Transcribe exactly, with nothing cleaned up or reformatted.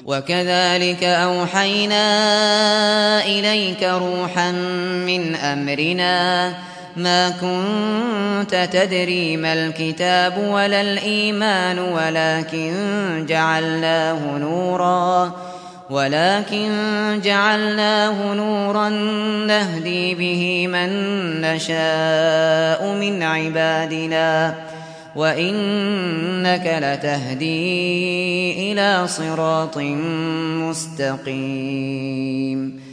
وكذلك أوحينا إليك روحا من أمرنا ما كنت تدري ما الكتاب ولا الإيمان ولكن جعلناه نورا ولكن جعلناه نورا نهدي به من نشاء من عبادنا وإنك لتهدي إلى صراط مستقيم